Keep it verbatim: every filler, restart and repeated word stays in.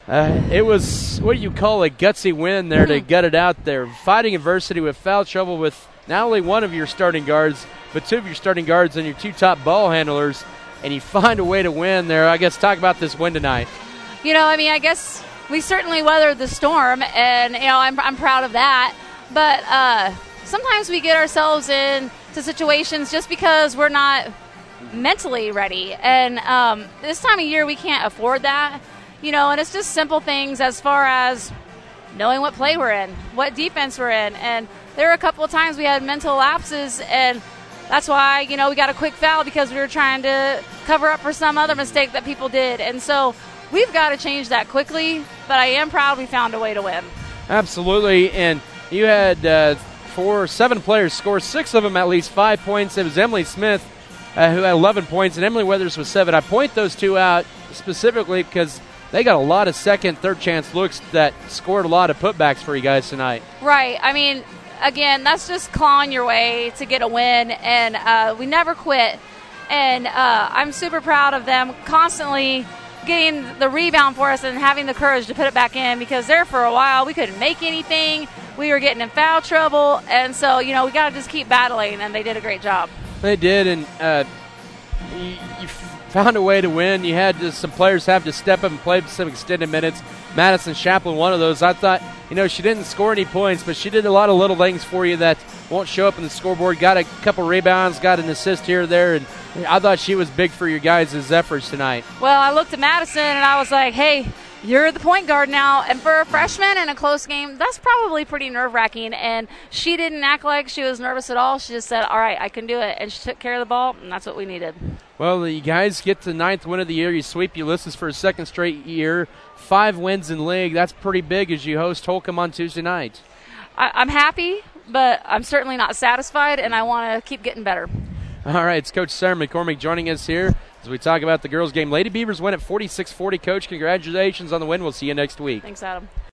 Uh, it was what you call a gutsy win there to gut it out there. Fighting adversity with foul trouble with not only one of your starting guards, but two of your starting guards and your two top ball handlers, and you find a way to win there. I guess talk about this win tonight. You know, I mean, I guess we certainly weathered the storm, and, you know, I'm, I'm proud of that. But uh, sometimes we get ourselves into situations just because we're not mentally ready. And um, this time of year, we can't afford that. You know, and it's just simple things as far as knowing what play we're in, what defense we're in. And there were a couple of times we had mental lapses, and that's why, you know, we got a quick foul because we were trying to cover up for some other mistake that people did. And so we've got to change that quickly, but I am proud we found a way to win. Absolutely, and you had uh, four, seven players score, six of them at least five points. It was Emily Smith uh, who had eleven points, and Emily Weathers was seven. I point those two out specifically because they got a lot of second, third chance looks that scored a lot of putbacks for you guys tonight. Right. I mean, again, that's just clawing your way to get a win, and uh, we never quit. And uh, I'm super proud of them constantly getting the rebound for us and having the courage to put it back in, because there for a while we couldn't make anything. We were getting in foul trouble, and so, you know, we got to just keep battling, and they did a great job. They did, and uh, you, you found a way to win. You had to, some players have to step up and play some extended minutes. Madison Chaplin, one of those. I thought, you know, she didn't score any points, but she did a lot of little things for you that won't show up in the scoreboard. Got a couple rebounds, got an assist here or there, and I thought she was big for your guys' efforts tonight. Well, I looked at Madison, and I was like, hey, you're the point guard now. And for a freshman in a close game, that's probably pretty nerve-wracking. And she didn't act like she was nervous at all. She just said, all right, I can do it. And she took care of the ball, and that's what we needed. Well, you guys get the ninth win of the year. You sweep Ulysses for a second straight year. Five wins in league. That's pretty big as you host Holcomb on Tuesday night. I- I'm happy, but I'm certainly not satisfied, and I want to keep getting better. All right, it's Coach Sarah McCormick joining us here as we talk about the girls' game. Lady Beavers win at forty-six forty. Coach, congratulations on the win. We'll see you next week. Thanks, Adam.